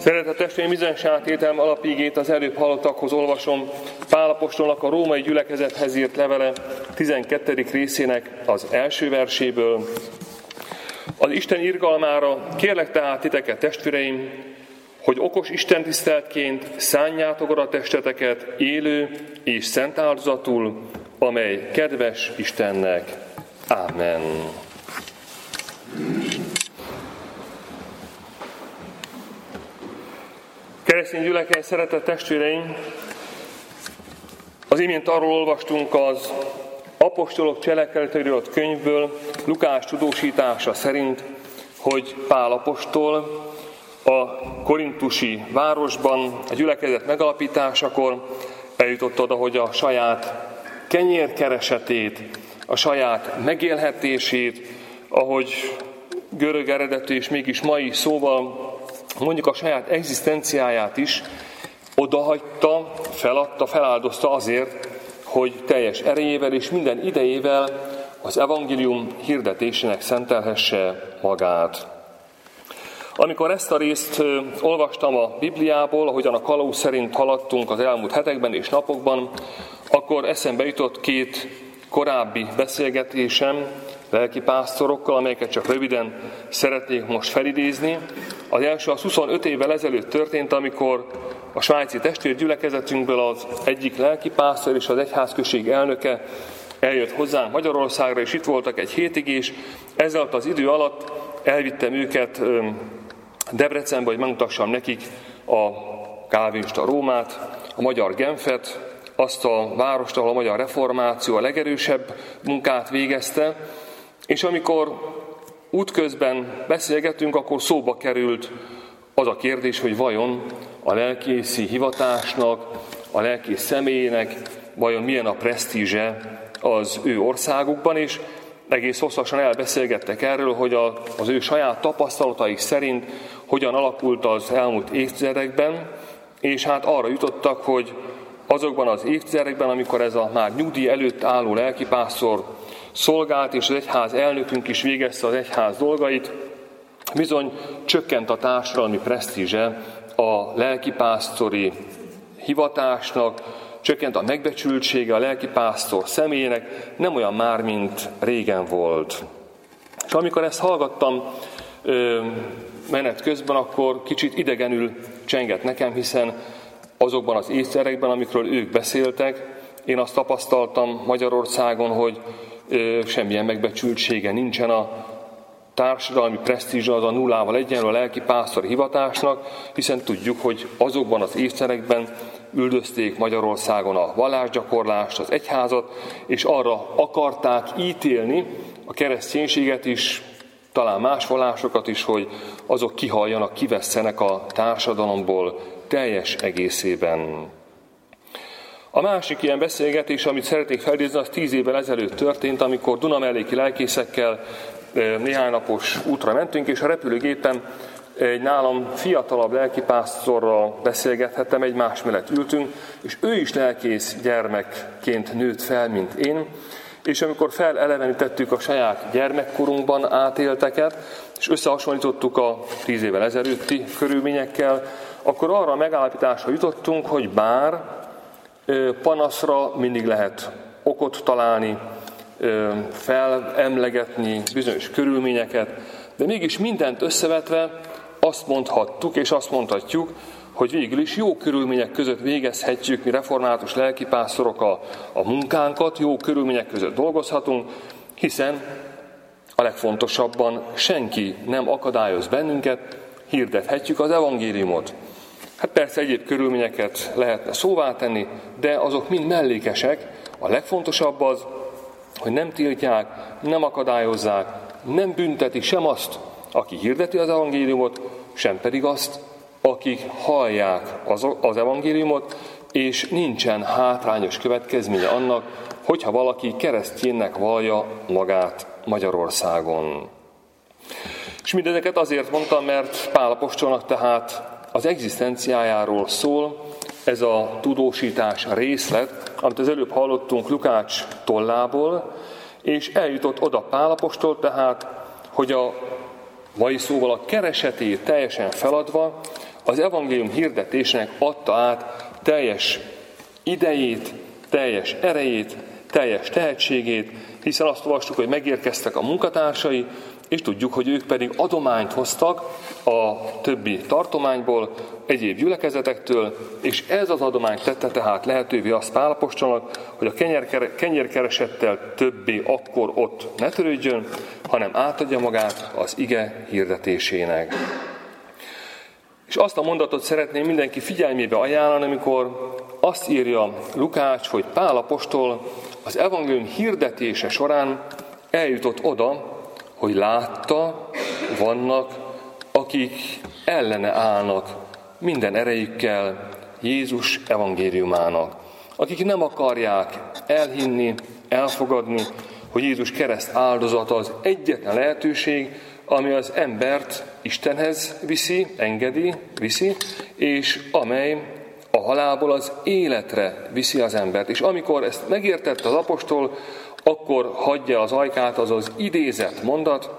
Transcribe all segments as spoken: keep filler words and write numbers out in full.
Szeretett testvéreim, bizonyos átételem alapigét az előbb hallottakhoz olvasom. Pál apostolnak a római gyülekezethez írt levele tizenkettedik részének az első verséből. Az Isten irgalmára kérlek tehát titeket, testvéreim, hogy okos istentiszteletként szánjátok oda testeteket élő és szent áldozatul, amely kedves Istennek. Ámen. Keresztény gyülekezet, szeretett testvéreim, az imént arról olvastunk az apostolok cselekedeteiről adott könyvből, Lukás tudósítása szerint, hogy Pál apostol a korintusi városban a gyülekezet megalapításakor eljutott oda, hogy a saját kenyérkeresetét, a saját megélhetését, ahogy görög eredetű és mégis mai szóval mondjuk a saját egzisztenciáját is odahagyta, feladta, feláldozta azért, hogy teljes erejével és minden idejével az evangélium hirdetésének szentelhesse magát. Amikor ezt a részt olvastam a Bibliából, ahogyan a kalauz szerint haladtunk az elmúlt hetekben és napokban, akkor eszembe jutott két korábbi beszélgetésem lelkipásztorokkal, amelyeket csak röviden szeretnék most felidézni. Az első az huszonöt évvel ezelőtt történt, amikor a svájci testvérgyülekezetünkből az egyik lelkipásztor és az egyházközség elnöke eljött hozzánk Magyarországra, és itt voltak egy hétig, és ezzel az idő alatt elvittem őket Debrecenbe, hogy megmutassam nekik a kálvinista Rómát, a magyar Genfet, azt a várost, ahol a magyar reformáció a legerősebb munkát végezte, és amikor útközben beszélgettünk, akkor szóba került az a kérdés, hogy vajon a lelkészi hivatásnak, a lelkész személyének vajon milyen a presztízse az ő országukban, és egész hosszasan elbeszélgettek erről, hogy az ő saját tapasztalataik szerint hogyan alakult az elmúlt évtizedekben, és hát arra jutottak, hogy azokban az évtizedekben, amikor ez a már nyugdíj előtt álló lelkipásztor szolgált, és az egyház elnökünk is végezte az egyház dolgait, bizony csökkent a társadalmi presztízse a lelkipásztori hivatásnak, csökkent a megbecsültsége a lelkipásztor személyének, nem olyan már, mint régen volt. És amikor ezt hallgattam ö, menet közben, akkor kicsit idegenül csengett nekem, hiszen azokban az évtizedekben, amikről ők beszéltek, én azt tapasztaltam Magyarországon, hogy ö, semmilyen megbecsültsége nincsen, a társadalmi presztízse az a nullával egyenlő a lelkipásztor hivatásnak, hiszen tudjuk, hogy azokban az évtizedekben üldözték Magyarországon a vallásgyakorlást, az egyházat, és arra akarták ítélni a kereszténységet is, talán más vallásokat is, hogy azok kihalljanak, kivesszenek a társadalomból teljes egészében. A másik ilyen beszélgetés, amit szeretnék felidézni, az tíz évvel ezelőtt történt, amikor dunamelléki lelkészekkel néhány napos útra mentünk, és a repülőgépen egy nálam fiatalabb lelkipásztorral beszélgethettem, egymás mellett ültünk, és ő is lelkész gyermekként nőtt fel, mint én, és amikor felelevenítettük a saját gyermekkorunkban átélteket, és összehasonlítottuk a tíz évvel ezelőtti körülményekkel, akkor arra a megállapításra jutottunk, hogy bár panaszra mindig lehet okot találni, felemlegetni bizonyos körülményeket, de mégis mindent összevetve azt mondhattuk, és azt mondhatjuk, hogy végül is jó körülmények között végezhetjük mi református lelkipásztorok a, a munkánkat, jó körülmények között dolgozhatunk, hiszen a legfontosabban senki nem akadályoz bennünket, hirdethetjük az evangéliumot. Hát persze egyéb körülményeket lehetne szóvá tenni, de azok mind mellékesek. A legfontosabb az, hogy nem tiltják, nem akadályozzák, nem bünteti sem azt, aki hirdeti az evangéliumot, sem pedig azt, akik hallják az, az evangéliumot, és nincsen hátrányos következménye annak, hogyha valaki keresztjénnek vallja magát Magyarországon. És mindezeket azért mondtam, mert Pál apostolnak tehát az egzisztenciájáról szól ez a tudósítás részlet, amit az előbb hallottunk Lukács tollából, és eljutott oda Pál apostol tehát, hogy a mai szóval a keresetét teljesen feladva, az evangélium hirdetésnek adta át teljes idejét, teljes erejét, teljes tehetségét, hiszen azt olvastuk, hogy megérkeztek a munkatársai, és tudjuk, hogy ők pedig adományt hoztak a többi tartományból, egyéb gyülekezetektől, és ez az adomány tette tehát lehetővé azt Pál apostolnak, hogy a kenyérkeresettel többé akkor ott ne törődjön, hanem átadja magát az ige hirdetésének. És azt a mondatot szeretném mindenki figyelmébe ajánlani, amikor azt írja Lukács, hogy Pál apostol az evangélium hirdetése során eljutott oda, hogy látta, vannak, akik ellene állnak minden erejükkel Jézus evangéliumának. Akik nem akarják elhinni, elfogadni, hogy Jézus kereszt áldozata az egyetlen lehetőség, ami az embert Istenhez viszi, engedi, viszi, és amely a halálból az életre viszi az embert. És amikor ezt megértette az apostol, akkor hagyja az ajkát az az idézett mondat,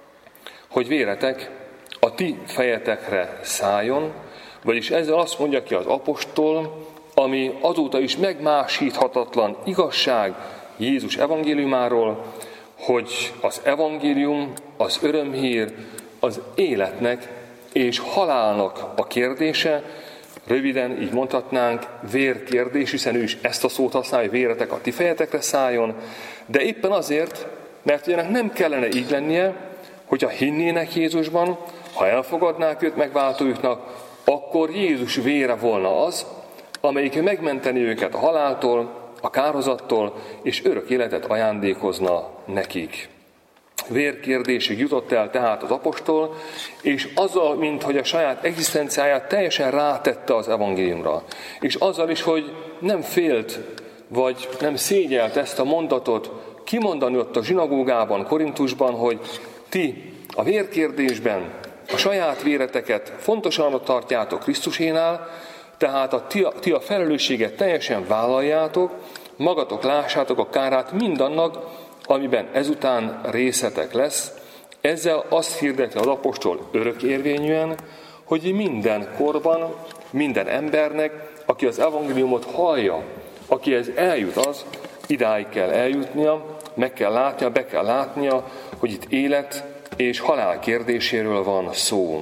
hogy véretek a ti fejetekre szálljon, vagyis ezzel azt mondja ki az apostol, ami azóta is megmásíthatatlan igazság Jézus evangéliumáról, hogy az evangélium, az örömhír, az életnek és halálnak a kérdése, röviden így mondhatnánk, vérkérdés, hiszen ő is ezt a szót használja, hogy véretek a ti fejetekre szálljon, de éppen azért, mert ennek nem kellene így lennie, hogyha hinnének Jézusban, ha elfogadnák őt megváltójuknak, akkor Jézus vére volna az, amelyik megmenteni őket a haláltól, a kározattól, és örök életet ajándékozna nekik. Vérkérdésig jutott el tehát az apostol, és azzal, mint hogy a saját egzisztenciáját teljesen rátette az evangéliumra. És azzal is, hogy nem félt, vagy nem szégyelt ezt a mondatot kimondani ott a zsinagógában, Korintusban, hogy ti a vérkérdésben a saját véreteket fontosan tartjátok Krisztusénál, tehát a ti, a ti a felelősséget teljesen vállaljátok, magatok lássátok a kárát mindannak, amiben ezután részetek lesz. Ezzel azt hirdeti az apostol örökérvényűen, hogy minden korban, minden embernek, aki az evangéliumot hallja, akihez eljut az, idáig kell eljutnia, meg kell látnia, be kell látnia, hogy itt élet és halál kérdéséről van szó.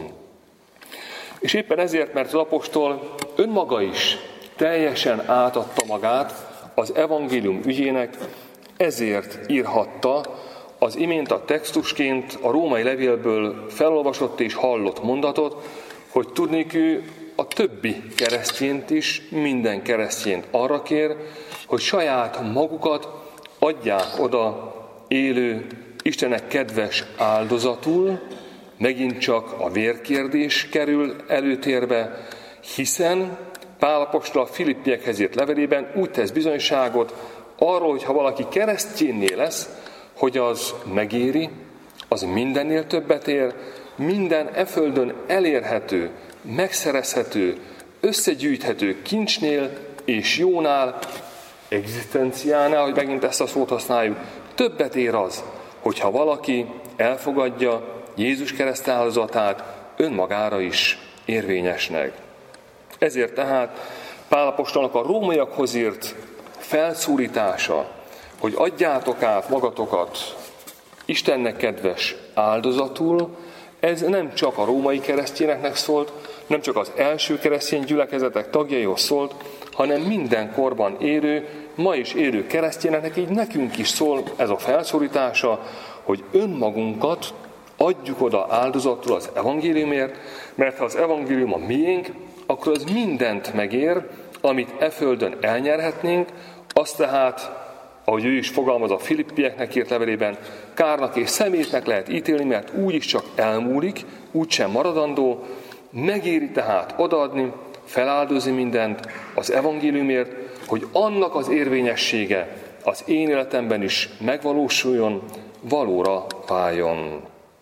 És éppen ezért, mert az apostol önmaga is teljesen átadta magát az evangélium ügyének, ezért írhatta az imént a textusként a római levélből felolvasott és hallott mondatot, hogy tudnék ő a többi keresztjént is, minden keresztjént arra kér, hogy saját magukat adják oda élő, Istennek kedves áldozatul, megint csak a vérkérdés kerül előtérbe, hiszen Pál apostol a Filippiekhez írt levelében úgy tesz bizonyságot arról, hogy ha valaki keresztjénné lesz, hogy az megéri, az mindennél többet ér, minden e földön elérhető, megszerezhető, összegyűjthető kincsnél és jónál, egzisztenciánál, hogy megint ezt a szót használjuk, többet ér az, hogyha valaki elfogadja Jézus kereszt áldozatát önmagára is érvényesnek. Ezért tehát Pál apostolnak a rómaiakhoz írt felszólítása, hogy adjátok át magatokat Istennek kedves áldozatul, ez nem csak a római keresztényeknek szólt, nem csak az első keresztény gyülekezetek tagjaihoz szólt, hanem minden korban élő, ma is élő keresztényeknek, így nekünk is szól ez a felszólítása, hogy önmagunkat adjuk oda áldozatul az evangéliumért, mert ha az evangélium a miénk, akkor az mindent megér, amit e földön elnyerhetnénk, azt tehát, ahogy ő is fogalmaz a Filippieknek írt levelében, kárnak és szemétnek lehet ítélni, mert úgyis csak elmúlik, úgysem maradandó, megéri tehát odaadni, feláldozni mindent az evangéliumért, hogy annak az érvényessége az én életemben is megvalósuljon, valóra váljon.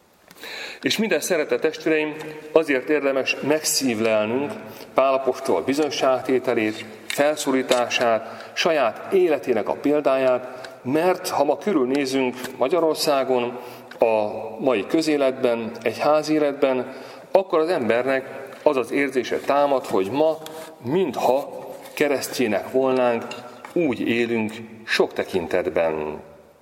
És minden szeretett testvéreim, azért érdemes megszívlelnünk Pál apostol bizonyságtételét, felszólítását, saját életének a példáját, mert ha ma körülnézünk Magyarországon, a mai közéletben, egy házéletben, akkor az embernek az az érzése támad, hogy ma, mintha keresztjének volnánk, úgy élünk sok tekintetben.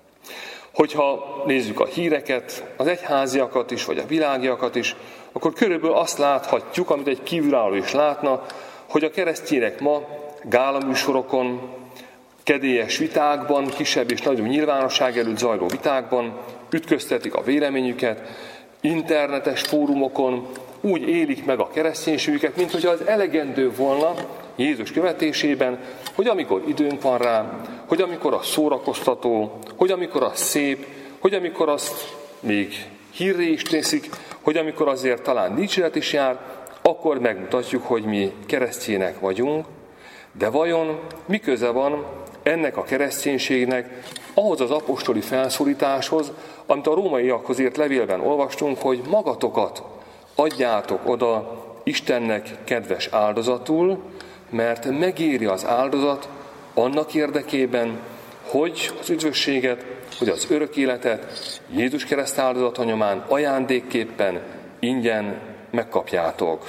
Hogyha nézzük a híreket, az egyháziakat is, vagy a világiakat is, akkor körülbelül azt láthatjuk, amit egy kívülálló is látna, hogy a keresztjének ma gálaműsorokon, kedélyes vitákban, kisebb és nagyobb nyilvánosság előtt zajló vitákban ütköztetik a véleményüket, internetes fórumokon úgy élik meg a kereszténységüket, mint hogyha az elegendő volna Jézus követésében, hogy amikor időnk van rá, hogy amikor az szórakoztató, hogy amikor az szép, hogy amikor azt még hírré is teszik, hogy amikor azért talán dicséret is jár, akkor megmutatjuk, hogy mi keresztjének vagyunk, de vajon mi köze van ennek a kereszténységnek ahhoz az apostoli felszólításhoz, amit a rómaiakhoz írt levélben olvastunk, hogy magatokat adjátok oda Istennek kedves áldozatul, mert megéri az áldozat annak érdekében, hogy az üdvösséget, hogy az örök életet Jézus kereszt áldozata nyomán ajándékképpen ingyen megkapjátok.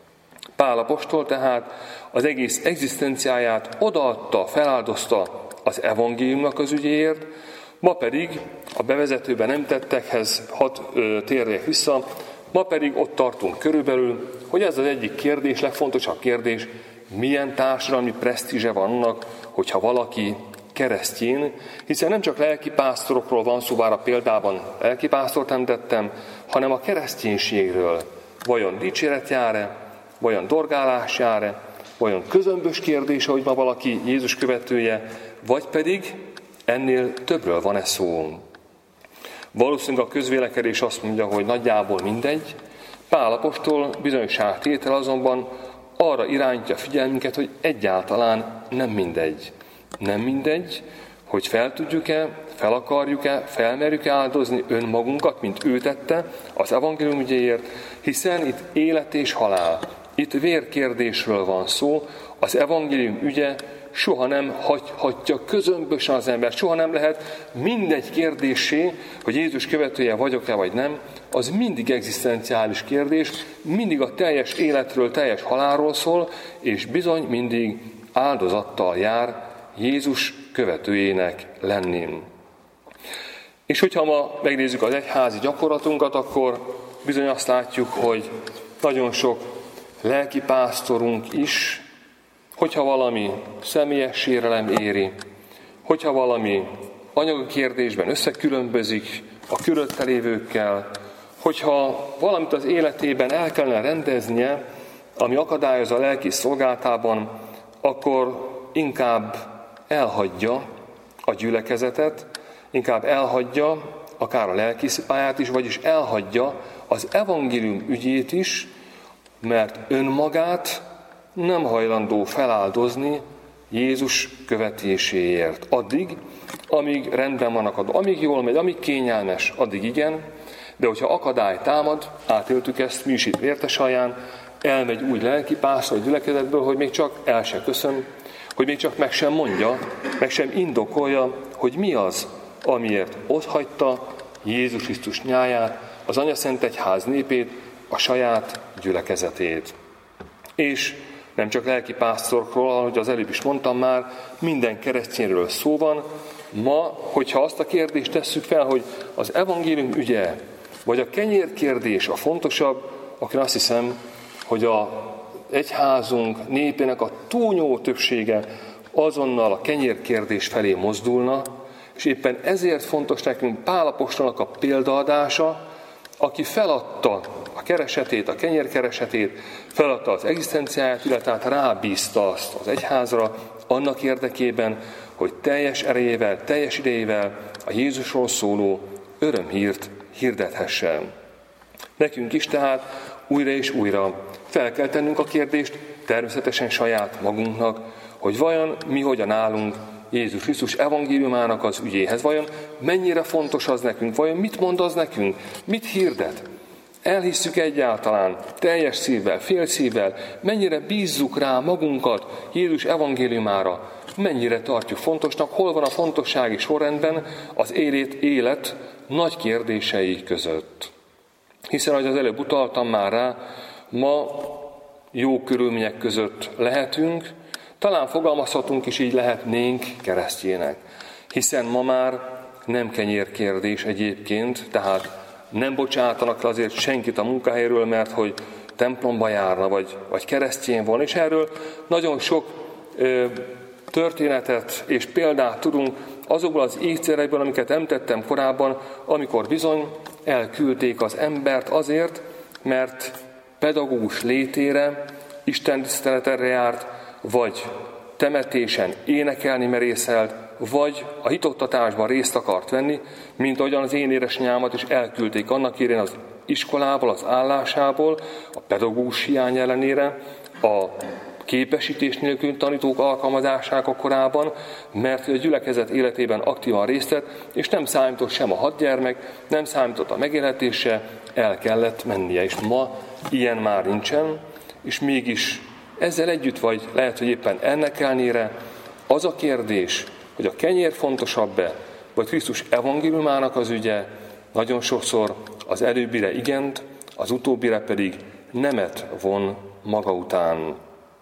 Pál apostol tehát az egész egzisztenciáját odaadta, feláldozta az evangéliumnak az ügyéért, ma pedig a bevezetőben nem tettekhez hadd térjek vissza, ma pedig ott tartunk körülbelül, hogy ez az egyik kérdés, legfontosabb kérdés, milyen társadalmi presztízse van annak, hogyha valaki keresztjén, hiszen nem csak lelkipásztorokról van szó, bár a példában lelkipásztort említettem, hanem a kereszténységről. Vajon dicséret jár-e, vajon dorgálás jár-e, vajon közömbös kérdése, hogy ma valaki Jézus követője, vagy pedig ennél többről van-e szó. Valószínűleg a közvélekedés azt mondja, hogy nagyjából mindegy, Pál apostol bizonyságtétel azonban arra irányítja figyelmünket, hogy egyáltalán nem mindegy. Nem mindegy, hogy fel tudjuk-e, fel akarjuk-e, felmerjük-e áldozni önmagunkat, mint ő tette az evangélium ügyéért, hiszen itt élet és halál, itt vérkérdésről van szó, az evangélium ügye soha nem hagyhatja közömbösen az ember, soha nem lehet mindegy kérdésé, hogy Jézus követője vagyok-e vagy nem, az mindig egzisztenciális kérdés, mindig a teljes életről, teljes halálról szól, és bizony mindig áldozattal jár Jézus követőjének lenni. És hogyha ma megnézzük az egyházi gyakorlatunkat, akkor bizony azt látjuk, hogy nagyon sok lelkipásztorunk is, hogyha valami személyes sérelem éri, hogyha valami anyagi kérdésben összekülönbözik a körülötte lévőkkel, hogyha valamit az életében el kellene rendeznie, ami akadályoz a lelki szolgálatában, akkor inkább elhagyja a gyülekezetet, inkább elhagyja akár a lelkiszpályát is, vagyis elhagyja az evangélium ügyét is, mert önmagát nem hajlandó feláldozni Jézus követéséért. Addig, amíg rendben vannak, amíg jól megy, amíg kényelmes, addig igen, de hogyha akadály támad, átéltük ezt mi is itt Vértesalján, elmegy úgy lelkipásztor a gyülekezetből, hogy még csak el se köszön, hogy még csak meg sem mondja, meg sem indokolja, hogy mi az, amiért otthagyta Jézus Krisztus nyáját, az Anyaszent Egyház népét, a saját gyülekezetét. És nem csak lelkipásztorokról, ahogy az előbb is mondtam már, minden keresztényről szó van. Ma, hogyha azt a kérdést tesszük fel, hogy az evangélium ügye, vagy a kenyérkérdés a fontosabb, akkor azt hiszem, hogy a egyházunk népének a túlnyomó többsége azonnal a kenyérkérdés felé mozdulna, és éppen ezért fontos nekünk Pál apostolnak a példaadása, aki feladta a keresetét, a kenyérkeresetét, feladta az egzisztenciáját, illetve rábízta azt az egyházra, annak érdekében, hogy teljes erejével, teljes idejével a Jézusról szóló örömhírt hirdethessen. Nekünk is tehát újra és újra fel kell tennünk a kérdést, természetesen saját magunknak, hogy vajon mi hogyan állunk Jézus Krisztus evangéliumának az ügyéhez. Vajon mennyire fontos az nekünk? Vajon mit mond az nekünk? Mit hirdet? Elhisszük egyáltalán teljes szívvel, fél szívvel? Mennyire bízzuk rá magunkat Jézus evangéliumára? Mennyire tartjuk fontosnak? Hol van a fontossági sorrendben az élet, élet nagy kérdései között? Hiszen, ahogy az előbb utaltam már rá, ma jó körülmények között lehetünk, talán fogalmazhatunk is, így lehetnénk keresztjének. Hiszen ma már nem kenyérkérdés egyébként, tehát nem bocsátanak le azért senkit a munkahelyről, mert hogy templomba járna, vagy, vagy keresztjén volna. És erről nagyon sok ö, történetet és példát tudunk azokból az észszerekből, amiket említettem korábban, amikor bizony elküldték az embert azért, mert pedagógus létére, istentiszteletre járt, vagy temetésen énekelni merészelt, vagy a hitoktatásban részt akart venni, mint ahogyan az én édesanyámat is elküldték annak érén az iskolából, az állásából, a pedagógus hiány ellenére, a képesítés nélkül tanítók alkalmazásának a korában, mert a gyülekezet életében aktívan részt vett, és nem számított sem a hat gyermek, nem számított a megélhetése, el kellett mennie. És ma ilyen már nincsen, és mégis ezzel együtt, vagy lehet, hogy éppen ennek ellenére az a kérdés, hogy a kenyér fontosabb-e, vagy Krisztus evangéliumának az ügye, nagyon sokszor az előbbire igent, az utóbbire pedig nemet von maga után.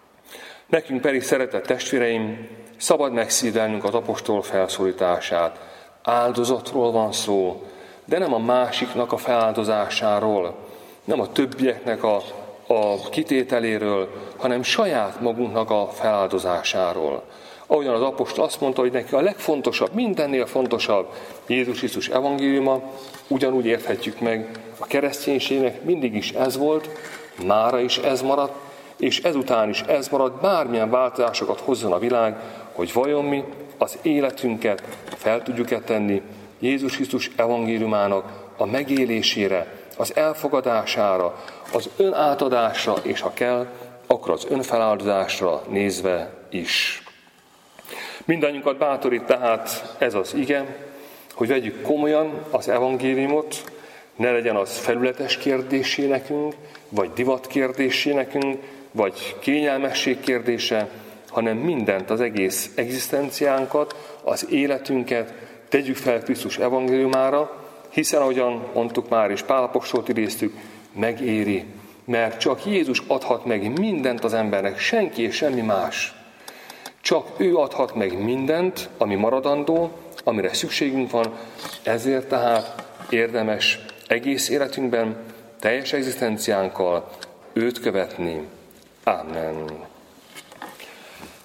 Nekünk pedig, szeretett testvéreim, szabad megszívelnünk az apostol felszólítását. Áldozatról van szó, de nem a másiknak a feláldozásáról, nem a többieknek a, a kitételéről, hanem saját magunknak a feláldozásáról. Ahogyan az apostol azt mondta, hogy neki a legfontosabb, mindennél fontosabb Jézus Krisztus evangéliuma, ugyanúgy érthetjük meg, a kereszténységnek mindig is ez volt, mára is ez maradt, és ezután is ez marad, bármilyen változásokat hozzon a világ, hogy vajon mi az életünket fel tudjuk-e tenni Jézus Krisztus evangéliumának a megélésére, az elfogadására, az önátadásra, és ha kell, akkor az önfeláldozásra nézve is. Mindannyiunkat bátorít tehát ez az ige, hogy vegyük komolyan az evangéliumot, ne legyen az felületes kérdésé nekünk, vagy divat kérdésé nekünk, vagy kényelmesség kérdése, hanem mindent, az egész egzisztenciánkat, az életünket tegyük fel Krisztus evangéliumára, hiszen, ahogyan mondtuk már, és Pál apostolt idéztük, megéri, mert csak Jézus adhat meg mindent az embernek, senki és semmi más. Csak ő adhat meg mindent, ami maradandó, amire szükségünk van, ezért tehát érdemes egész életünkben, teljes egzisztenciánkkal őt követni. Amen.